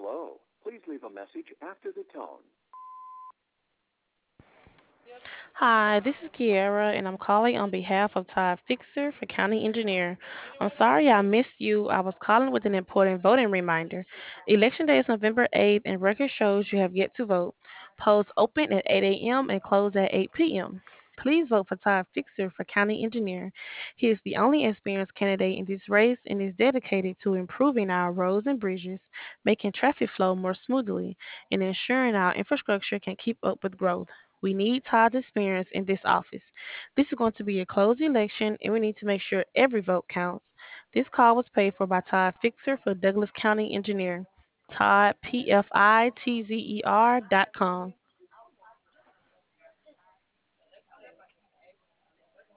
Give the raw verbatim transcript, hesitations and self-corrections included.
Hello. Please leave a message after the tone. Hi, this is Kiara, and I'm calling on behalf of Todd Fixer for County Engineer. I'm sorry I missed you. I was calling with an important voting reminder. Election day is November eighth, and record shows you have yet to vote. Polls open at eight a m and close at eight p m. Please vote for Todd Fixer for County Engineer. He is the only experienced candidate in this race and is dedicated to improving our roads and bridges, making traffic flow more smoothly, and ensuring our infrastructure can keep up with growth. We need Todd's experience in this office. This is going to be a closed election, and we need to make sure every vote counts. This call was paid for by Todd Fixer for Douglas County Engineer. Todd, P F I T Z E R dot com.